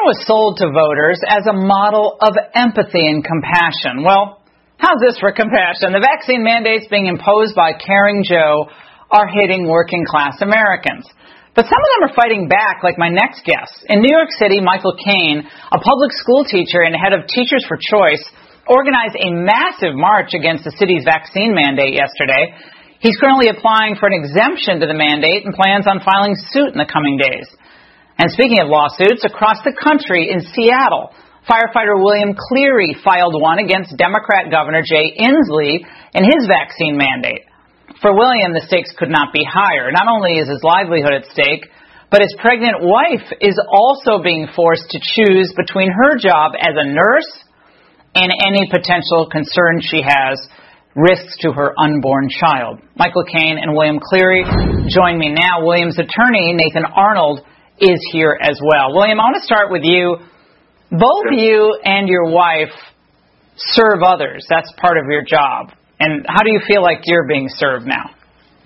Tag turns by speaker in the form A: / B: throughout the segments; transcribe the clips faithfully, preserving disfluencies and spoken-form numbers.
A: was sold to voters as a model of empathy and compassion. Well, how's this for compassion? The vaccine mandates being imposed by Caring Joe are hitting working-class Americans. But some of them are fighting back, like my next guest. In New York City, Michael Cain, a public school teacher and head of Teachers for Choice, organized a massive march against the city's vaccine mandate yesterday. He's currently applying for an exemption to the mandate and plans on filing suit in the coming days. And speaking of lawsuits, across the country in Seattle, firefighter William Cleary filed one against Democrat Governor Jay Inslee and his vaccine mandate. For William, the stakes could not be higher. Not only is his livelihood at stake, but his pregnant wife is also being forced to choose between her job as a nurse and any potential concern she has risks to her unborn child. Michael Cain and William Cleary join me now. William's attorney, Nathan Arnold, is here as well. William, I want to start with you. Both you and your wife serve others. That's part of your job. And how do you feel like you're being served now?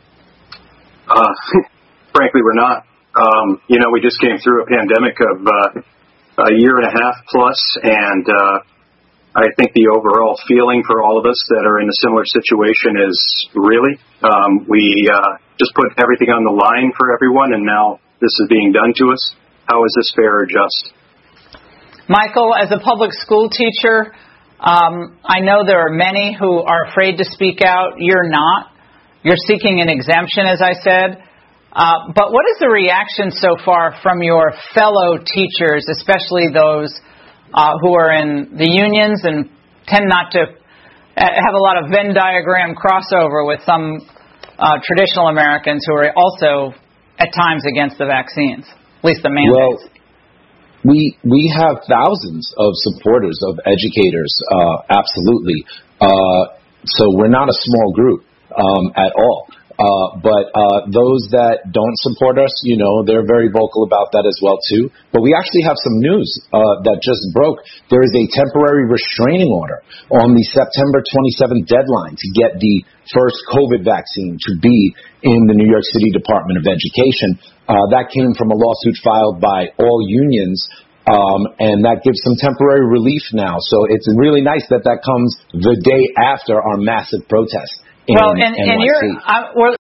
B: Uh, frankly, we're not. Um, you know, we just came through a pandemic of uh, a year and a half plus, and uh, I think the overall feeling for all of us that are in a similar situation is really, um, we uh, just put everything on the line for everyone, and now this is being done to us. How is this fair or just?
A: Michael, as a public school teacher, um, I know there are many who are afraid to speak out. You're not. You're seeking an exemption, as I said. Uh, but what is the reaction so far from your fellow teachers, especially those Uh, who are in the unions and tend not to have a lot of Venn diagram crossover with some uh, traditional Americans who are also at times against the vaccines, at least the mandates?
C: Well, we we have thousands of supporters of educators, uh, absolutely. Uh, so we're not a small group um, at all. Uh, but uh, those that don't support us, you know, they're very vocal about that as well, too. But we actually have some news uh, that just broke. There is a temporary restraining order on the September twenty-seventh deadline to get the first COVID vaccine to be in the New York City Department of Education. Uh, that came from a lawsuit filed by all unions, um, and that gives some temporary relief now. So it's really nice that that comes the day after our massive protest.
A: Well, and, and you're, I, we're